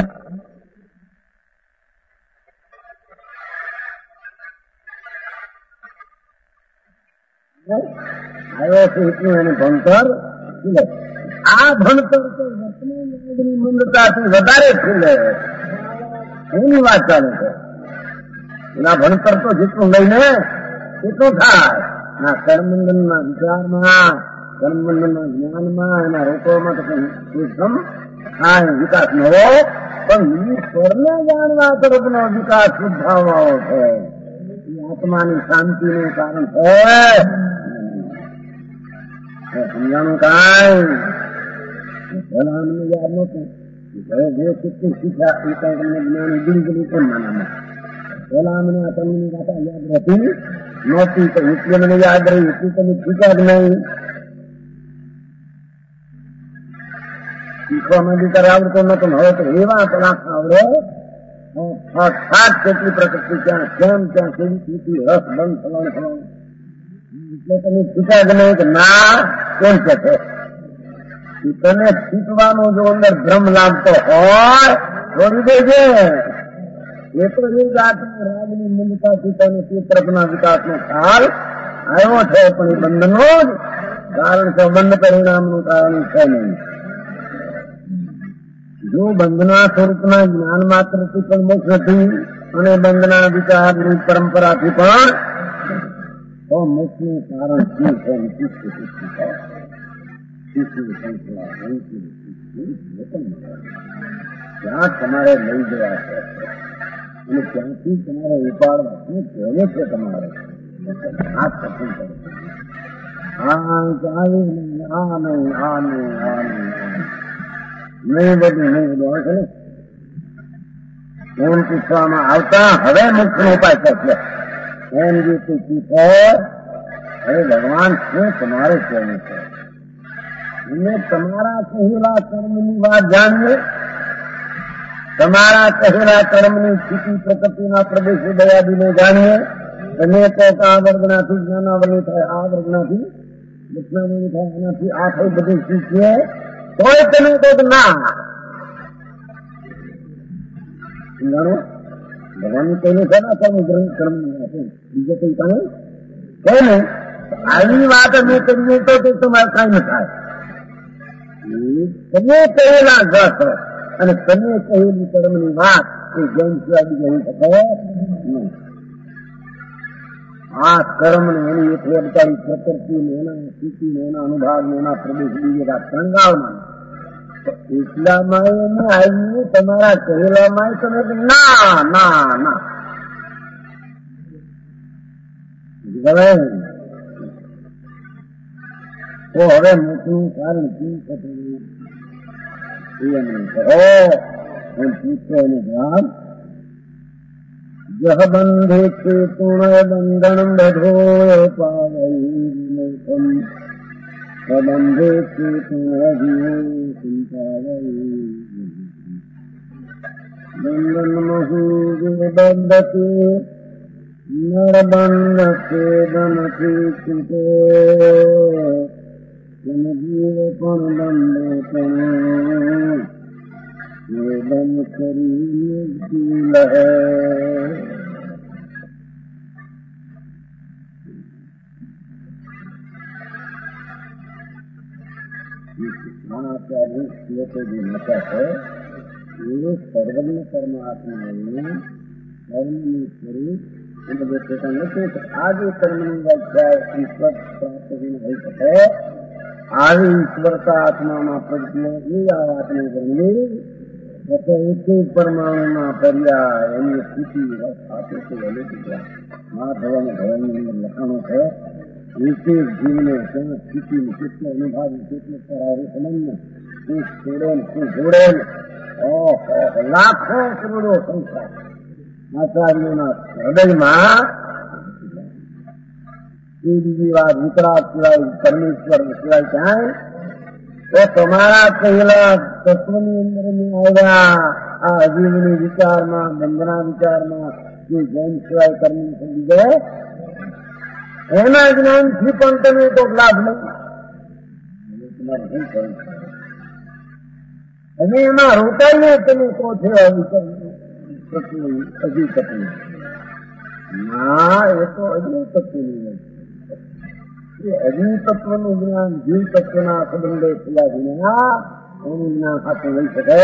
આવ્યો છે એટલું એને ભણતર આ ભણતર તો વર્તમાન મંદતાથી વધારે ખીલે એની વાત ચાલે છે. એના ભણતર તો જેટલું લઈને એટલું થાય. ના કર્મબંધન ના વિચારમાં કર્મબંધન ના જ્ઞાનમાં એના રોકોમાં તો વિકાસ ન હો પણ ઈશ્વરને જાણવા તરફનો વિકાસ શુદ્ધાવાળો છે. એ આત્માની શાંતિનું કારણ છે. સમજાણું કાંઈ પહેલા મને યાદ નતું જે કેટલું શીખ્યા એ કઈ તમને જ્ઞાન ઉડી ગયું પણ માનામાં પહેલા મને આ તમને વાતા યાદ રહેતી નહોતી તો એટલે મને યાદ રહી એટલું તમે શીખ્યા જ નહીં. શીખવામાં બી ત્યારે આવડતો નતો હવે તો એવા કલાક આવડે કેટલી પ્રકૃતિ ત્યાં કેમ ત્યાં કેવી સ્થિતિ રસ બંધ ફલાણ ફલાણ એટલે તમે શીખ્યા જ નહીં કે ના કેમ છે તને શીખવાનો જો અંદર ભ્રમ લાગતો હોય છોડી દેજે. એ તો એ જાતની રાગની મૂળતાથી તને તે તરફના વિકાસનો ખ્યાલ આવ્યો છે પણ એ બંધનો જ કારણ છે. બંધ પરિણામનું કારણ છે નહીં. જો બંધના સ્વરૂપના જ્ઞાન માત્રથી પણ મોક્ષ નથી અને બંધના વિચારની પરંપરાથી પણ તો મોક્ષનું કારણ શું છે ત્યાં તમારે લઈ જવા છે અને ત્યાંથી તમારે ઉપાડવા શું કહેવું છે તમારે આ કશું કરે આ ચાલી નહીં આ નહીં આ નહીં આ નહીં નહીં બધું નહીં બધું આવે છે ને એમ પૂછવામાં આવતા હવે મુખ્ય ઉપાય કરશે એમ જે પૂછે હવે ભગવાન શું તમારે કહેવું છે અને તમારા કહેલા કર્મની વાત જાણીએ. તમારા કહેલા કર્મની સ્થિતિ પ્રકૃતિના પ્રદેશ દયાદીને જાણીએ. તમે તો આ વર્ગનાથી જ્ઞાનાવરણી થાય આ વર્ગનાથી દક્ષિણાવરણી થાય એનાથી આ થઈ બધું શીખીએ તોય તમે કહો ના જાણો ભગવાનનું કહેલું છે ને કર્મ કર્મ બીજે કઈ તમે કહે ને આવી વાત અમે કરીએ તો તમારે કાંઈ ન થાય. તમે કહેલા ગ્રસ્ત અને તમે કહેલી કર્મની વાત એ જૈન સિવાય બીજે એવું શકે નહીં. આ કર્મ ને એની એક અડતાળી પ્રકૃતિ ને એના સ્થિતિ ને એના અનુભાવ ને એના પ્રદેશ બીજે સંગાવમાં એટલામાં એને આવ્યું તમારા કહેલામાં તમે ના ના ના તો હવે મોટું કારણ શું થતું એમ પૂછો એનો જવાબ જહ બંધે છે પૂર્ણ બંધન બધો પાવૈ બંધે છે પૂર્ણ બંધન મહુ બંધતે નરબંધ છેદનથી છૂટે જીવ પણ બંધે પણ બંધ કરી લહે. લોકો જે નશા છે એ સર્વજ્ઞ પરમાત્માએ કર્મનું સ્વરૂપ અને જે પોતાનું નથી આ જે કર્મની વ્યાખ્યા ઈશ્વર પ્રાપ્ત થઈ શકે આવી ઈશ્વરતા આત્મામાં પ્રજ્ઞ એ આ વાતને ગણી એક પરમાણુમાં પર્યા એની સ્થિતિ આપે છે. મહાભવન ભવનની અંદર લખાણો છે એક જીવને તેના સ્થિતિને કેટલો અનુભાવી કેટલો કરાવે સમન્ય શું છોડે ને શું જોડે લાખો કરોડો સંખ્યા આચાર્યોના હૃદયમાં એ બીજી વાત વિતરાગ સિવાય પરમેશ્વર સિવાય ક્યાંય તો તમારા કહેલા તત્વની અંદર આવ્યા આ અજીવની વિચારમાં બંધના વિચારમાં જે જૈન સિવાય કર્મી સમજી જાય એના જ્ઞાનથી પણ તમે તો લાભ નહીં. અને એમાં રોકાઈને તમે કહો છો અજી તત્વ ના એ તો અજી તત્વની અજી તત્વનું જ્ઞાન જીવ તત્વના સંબંધે થયા વિના એનું જ્ઞાન સાથે લઈ શકે.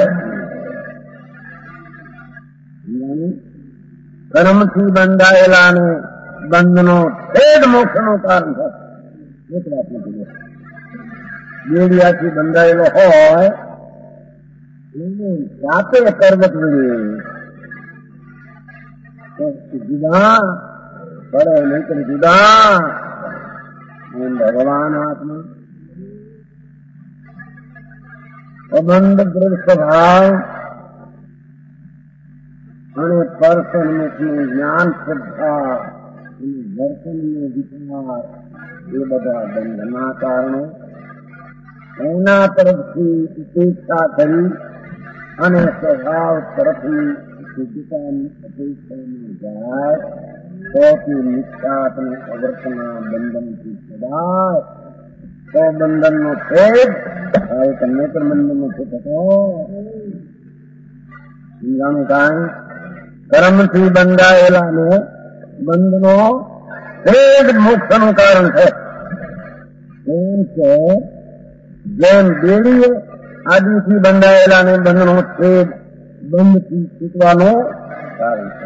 કર્મથી બંધાયેલા ને બંધનો છેદ મોક્ષનું કારણ છે. એક વાત નથી, બેડિયાથી બંધાયેલો હોય એને જાતે કરવત જોઈએ જુદા પડે નહીં તો જુદા ભગવાન આત્મા અબંધ દ્રઢ સ્વભાવ અને પરસન્મુખનું જ્ઞાન શ્રદ્ધા અને દર્શનનો વિચાર એ બધા બંધના કારણો એના તરફથી ઉપેક્ષા કરી અને સ્વભાવ તરફની શુદ્ધતાની અપેક્ષામાં જાય તો તે નિષ્ઠાત અને અવર્તના બંધનથી સદાય તો બંધનનો છેદ હવે તમને પણ બંધનનો છેદ હતો સમજાણું કાંઈ કર્મથી બંધાયેલા ને બંધનો છેદ મોક્ષનું કારણ છે. એમ છે જેમ બેડીએ આદિથી બંધાયેલા ને બંધનો છેદ બંધથી છૂટવાનો કારણ છે.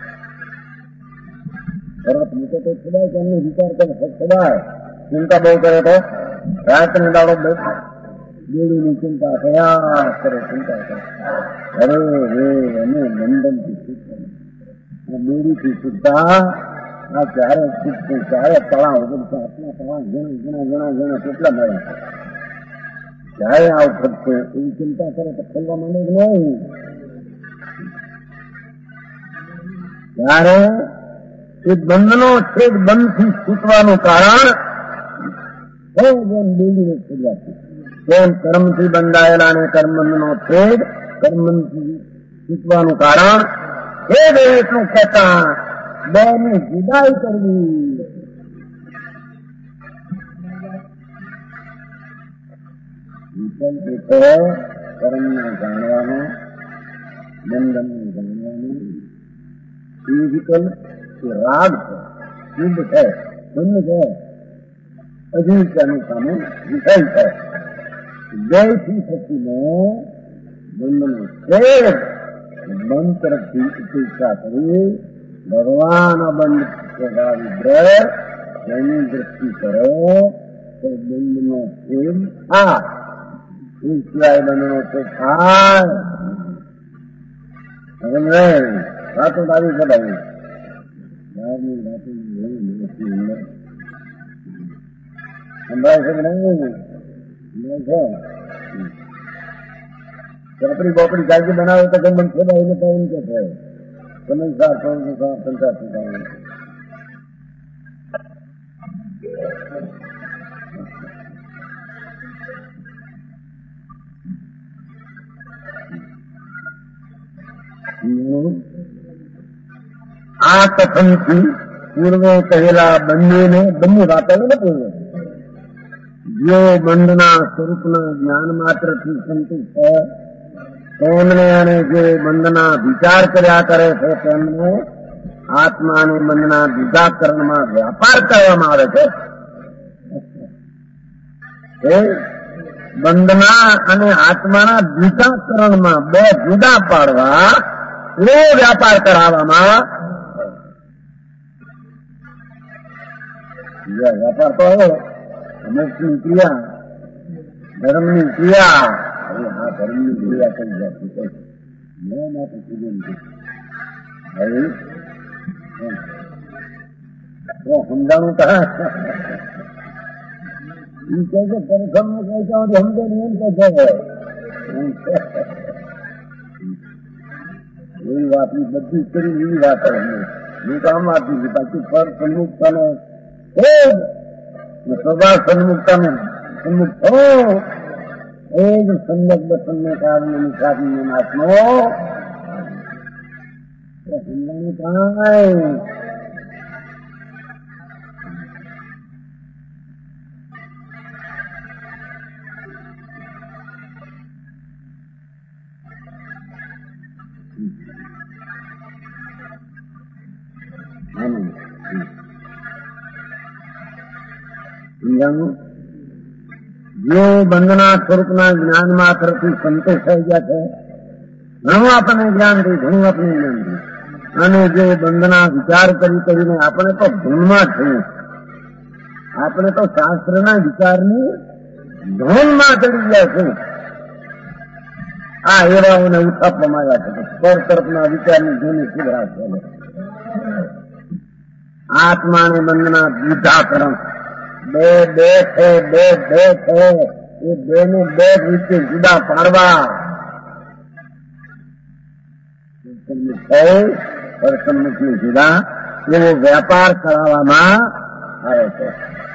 પર્વત મૂકે તો છોડાય કે એમને વિચાર કરે છોડાય ચિંતા બહુ કરે તો રાત્રે દાડો બેડીની ચિંતા થયા કરે ચિંતા કરે અરે રે અને બંધનથી છૂટવાનું બેડીથી છૂટતા આ ક્યારે છૂટતું ક્યારે તળાવ ઉગડશે આટલા તળાવ ઘણા કેટલા મળે ક્યારે આવ ફરશે એવી ચિંતા કરે તો ખોલવા માંડે જ નહીં. ત્યારે એ બંધનો છેદ બંધથી છૂટવાનું કારણ જેમ બેડીને છોડવાથી તેમ કર્મથી બંધાયેલા અને કર્મબંધનો છેદ કર્મથી છૂટવાનું કારણ છેદ એટલું કહેતા બેની જુદાઈ કરવી. વિકલ્પ છે કર્મને જાણવાનો બંધનને જાણવાનું એ વિકલ્પ રાગ છે શુદ્ધ છે બંધ છે અજીવતાનું સામે વિષય છે. જયથી શક્તિને બંધનો છેદ બંધ તરફથી ઉપેક્ષા કરી ભગવાન બંધ સ્વભાવી દ્રઢ એની દ્રષ્ટિ કરો તો બંધનો છેદ થાય. એ સિવાય બંધનો છેદ થાય વાતો આવી કદાય બહારની વાતો સંભળાય છે કે નહીં છે ચોપડી બોપડી કાઢી બનાવે તો ગમન છેદાય ને એમ કે છે તમે સાર પંચાયત આ કથનથી પૂર્વે કહેલા બંને વાતો ને પૂર્વે જો બંધના સ્વરૂપના જ્ઞાન માત્રથી સંતુષ્ટ છે તેમને અને જે બંધના વિચાર કર્યા કરે છે તેમને આત્માને બંધના બીજાકરણમાં વ્યાપાર કરવામાં આવે છે. એ બંધના અને આત્માના બીજાકરણમાં બે જુદા પાડવા એ વ્યાપાર કરાવવામાં વ્યાપાર તો હવે અમુકની ક્રિયા ધર્મની ક્રિયા હવે હા ધર્મની ક્રિયા કઈ જતી મેં માટે કીધું હવે સમજાણું કહે એ કહે છે પરસમમાં કહેતા હોય સમજે ને એમ કે છે એવી વાત બધી કરી એવી વાત હું તો આમ આપી હતી બાકી પર સન્મુખતાનો સ્વભાવ સન્મુખતાનો સન્મુખ થો એ જ સમ્યક દર્શનને કારણે નિશાદીનો નાશનો સમજાણું કાંઈ જે બંધના સ્વરૂપના જ્ઞાન માત્રથી સંતોષ થઈ ગયા છે, ઘણું આપણને જ્ઞાન થયું, ઘણું આપણે જ્ઞાન થયું, અને જે બંધના વિચાર કરીને આપણે તો ધૂનમાં થયું, આપણે તો શાસ્ત્રના વિચારની ધૂનમાં ચડી ગયા છે. આ એવાઓને ઉથાપવામાં આવ્યા છે પર તરફના વિચારની ધૂની સુધરા છે. આત્માને બંધના વિધાકરણ બે છે, બે છે, એ બે ને બે રીતે જુદા પાડવા સન્મુખની જુદા એવો વેપાર કરાવવામાં આવે છે.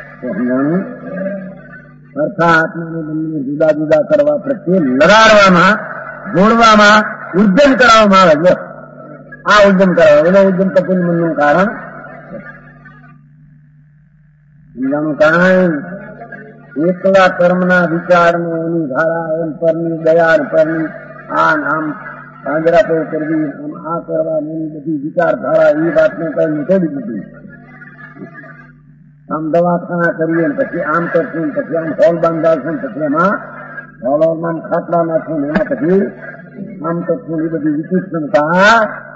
અર્થાત આત્માને બંને જુદા જુદા કરવા પ્રત્યે લગાડવામાં, જોડવામાં ઉદ્યમ કરાવવામાં આવે છે. આ ઉદ્યમ કરાવે એનો ઉદ્યમ તપુનમનનું કારણ સમજાણું કાંઈ એકલા કર્મના વિચારને એની ધારા એમ પરની દયા પરની આમ પાંજરાપો કરવી, આમ આ કરવા એની બધી વિચારધારા એ વાતને કઈ નીકળી દીધી. આમ દવાખાના કરીએ પછી આમ કરશું, પછી આમ હોલ બાંધાવશું, પછી એમાં હોલમાં ખાટલા નાખશું, એમાં પછી આમ કરશું, એ બધી વિચિત્રતા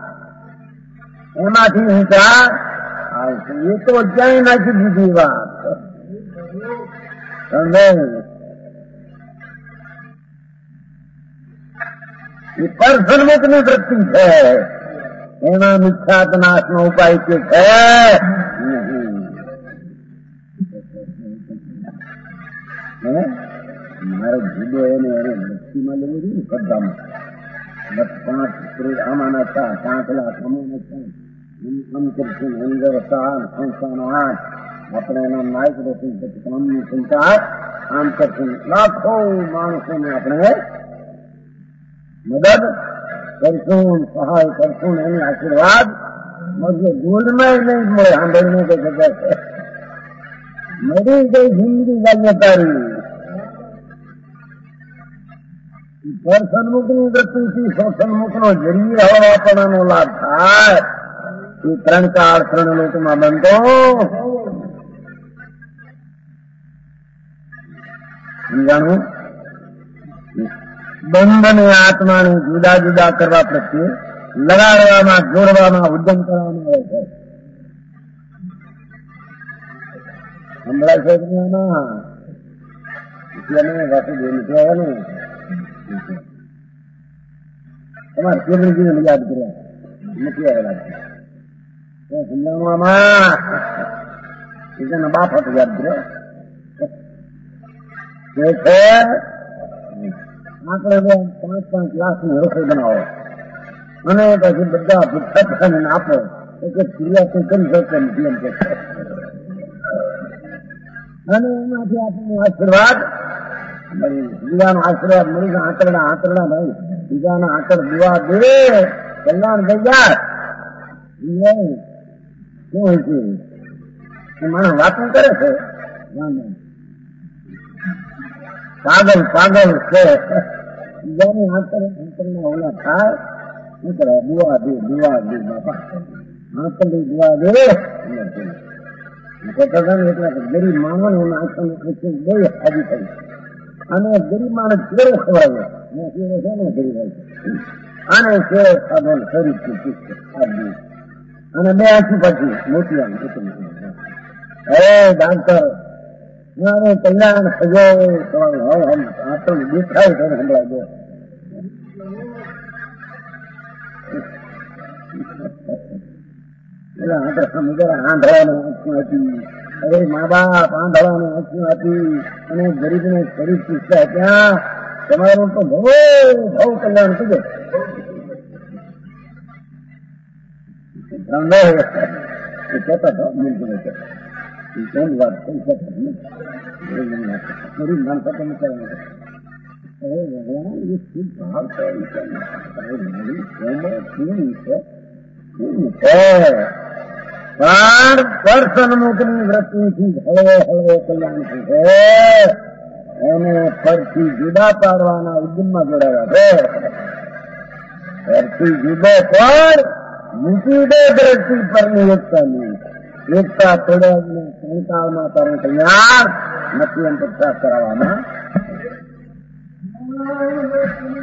એમાંથી વિચાર આવશે. એ તો ક્યાંય નાખી દીધી વાત. એ પર સન્મુખની વૃત્તિ છે, એમાં મિથ્યાત નાશનો ઉપાય કે છે મારો જુદો એને વૃત્તિમાં લેવું જોઈએ ને શ્રદ્ધામાં. 5 આમાંના 5 લાખ આમાં આમ કરશું, અંદર 7 સંસ્થાનો 8 આપણે એના નાયક રહીશું, પછી કામની સંખ્યા આમ કરશું, લાખો માણસોને આપણે મદદ કરશું, સહાય કરશું, એની આશીર્વાદ મજે ગોલ્ડમાં નહીં મળે. સાંભળીને કઈ ખબર છે મરી ગઈ જિંદગી જાય તારી. પર સન્મુખની વૃત્તિથી સન્મુખનો જરીય હવાપણાનો લાભ થાય. એ 3 લોકમાં બનતો સમજાણું. બંધ અને આત્માને જુદા જુદા કરવા પ્રત્યે લગાડવામાં, જોડવામાં, ઉદ્યમ કરવામાં આવે છે. સંભળાય છે દુનિયામાં વાસુદેવ નથી આવવાનું. તમારે કેવલજીને યાદ કર્યા નથી આવેલા સમજાવવામાં. બીજાના બાપ હતો યાદ કર્યો છે. આપણે 5-5 લાખની રસોઈ બનાવો અને પછી બધા ભૂખા પકાવીને આપો કે ક્રિયા કોઈ કરી શકતો નથી એમ કે. અને એમાંથી આપણને આશીર્વાદ બીજાનો આશીર્વાદ મળી જાય. આંતરડા ભાઈ બીજાના આંતર દુઆ દે કલ્યાણ થઈ જાય. શું હોય છે માણસ વાતું કરે છે, પાગલ છે. બીજાની આંતરના ઓલા થાય શું કરે? દુઆ દે બાપા, આંતરની દુઆ દે. એટલે ગરીબ માણસ એના આંતર બે હાજી થઈ અને ગરીબ માણસ કેળો ખવડાવે છે ને ગરીબ અને કેળો ખાધો શરીર અને 2 આંખી પછી મોટી ડાક્ટર કલ્યાણ સજો આંતર દેખાય છે સંભળાય દે. એટલે આંતર આંધળાને આંખી હતી. અરે મા બાપ આંધળાને આંખી હતી અને ગરીબને શરીર પૂછતા ત્યાં તમારું તો બહુ કલ્યાણ થઈ જાય. ત્રણ એ કહેતો હતો મિલકુલ કહેતો એ કોની વાત થઈ શકે પૂરી માનતા તમે કરવા ભગવાન એ શું ભાવ છે પણ પરસન્મુખની વૃત્તિથી હળવે હળવે કલ્યાણ છે એને ફરથી જુદા પાડવાના ઉદ્યમમાં જોડાયા છે. ફરથી જુદો પણ મૂકી દે દ્રષ્ટિ પરની એકતાની એકતા તોડ્યા શંકાઓના તારું કલ્યાણ નથી અંતર કરાવવામાં